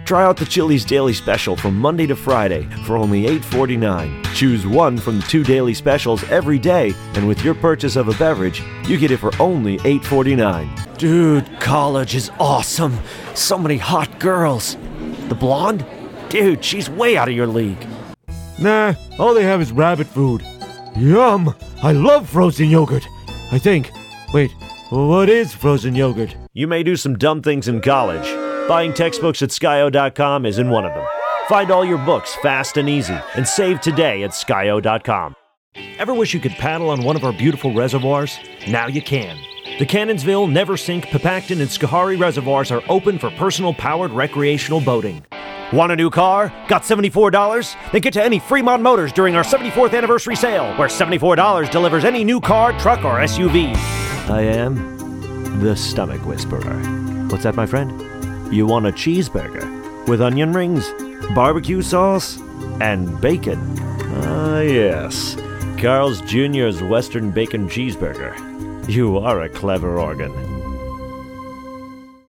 Try out the Chili's Daily Special from Monday to Friday for only $8.49. Choose one from the 2 daily specials every day, and with your purchase of a beverage, you get it for only $8.49. Dude, college is awesome. So many hot girls. The blonde? Dude, she's way out of your league. Nah, all they have is rabbit food. Yum! I love frozen yogurt. I think. Wait, what is frozen yogurt? You may do some dumb things in college. Buying textbooks at Skyo.com isn't one of them. Find all your books fast and easy, and save today at Skyo.com. Ever wish you could paddle on one of our beautiful reservoirs? Now you can. The Cannonsville, Neversink, Papacton, and Schoharie reservoirs are open for personal-powered recreational boating. Want a new car? Got $74? Then get to any Fremont Motors during our 74th anniversary sale, where $74 delivers any new car, truck, or SUV. I am the Stomach Whisperer. What's that, my friend? You want a cheeseburger with onion rings, barbecue sauce, and bacon? Ah, yes. Carl's Jr.'s Western Bacon Cheeseburger. You are a clever organ.